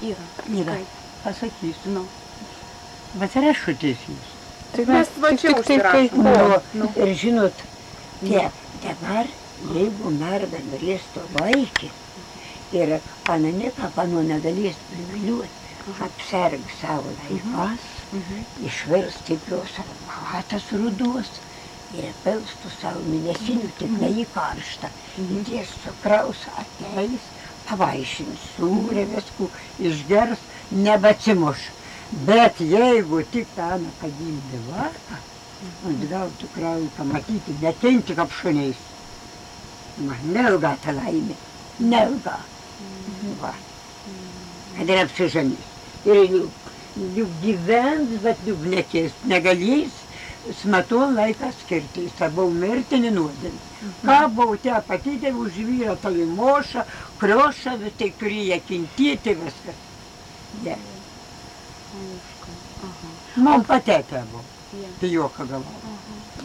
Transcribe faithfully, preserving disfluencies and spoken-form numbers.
Yra. Yra. Pasakysiu, nu. Bet rašutės jūs. Tik mes va čia užsirašom. Nu, ir žinot, tie, dabar, jeigu merga norės to vaikyti ir ananiką panu negalės priviliuoti, apserg savo laikas, išvirs stiprios arbatos rudos ir pilstų savo mėnesinių tik ne į karštą. Ties cukraus ateis, pavaišins sūrė viskų, išgers, nebeatsimuš. Bet jeigu tik tą anaką gimdė varką, atgautų kraują pamatyti, netinti kaip šuniais. Va, neilga ta laimė, neilga. Va. Kad ir apsižanys. Ir juk gyvens, bet juk nekės, negalės smeton laiką skirti. Jis buvo mirtinį nuodėmį. Ką buvo te patyti už vyrą, tai moša, krioša, vis tai turėjo kentėti viskas. Ne. Man patetė buvo. Tai juoką galvoju.